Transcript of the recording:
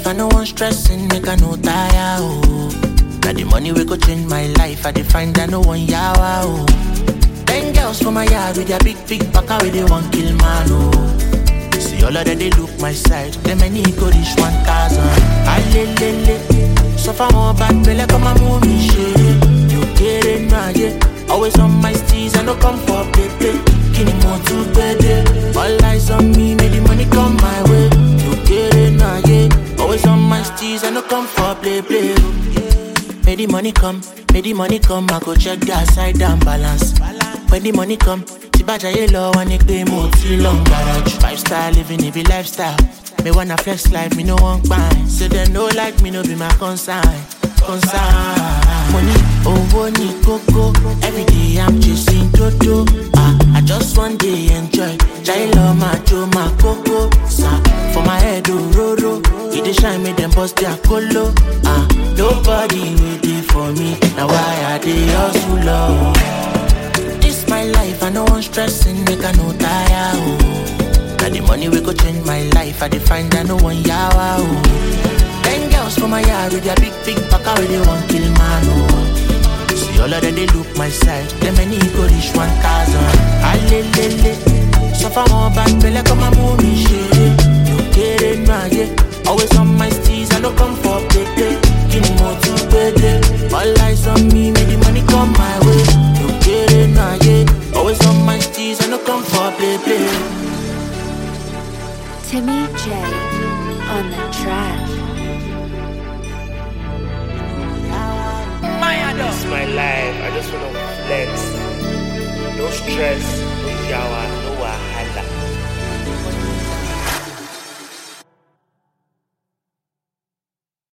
I no want stressing, make I no tire, oh. Now the money we go change my life, I define that no one yawa, oh. 10 girls from my yard with their big back with they want kill man, oh. See all of them, they look my side, them many go reach 1,000. Alelele, suffer more bad, feel like I'm a movie shit. You get it, nah, yeah. Always on my steez, I no come for play. Kini more to bed, all eyes on me, make the money come my way. You get it, nah, yeah. Always on my steez, I no come for play. Make the money come, I go check the side down balance. When the money come, Tibaja yellow and it be more too long garage. 5-star living, it be lifestyle. Me wanna flex life, me no want buy. So they no like me, no be my concern. Money, money, coco. Every day I'm chasing Toto. I just one day enjoy. Jailo, my Joe, my coco. For my head, roro. It dey shine, me them bust their colo. Nobody waiting for me. Now why are they hustle low? This my life, I no want stressing, make I no tire, oh. Now the money we go change my life, I define that no one yawa, oh. 10 girls from my yard with their big back with they want kill man, oh. See all of them, they look my side, them many go reach 1,000. Alelele, suffer more bad, feel like I'm a movie shit. You get it, nah, yeah. Always on my steez, I no come for play. Give me more to pay. All eyes on me, make the money come my way. You get it, nah, yeah. Always on my steez, I no come for play. Timmy J on the track. It's my life, I just wanna flex. No stress.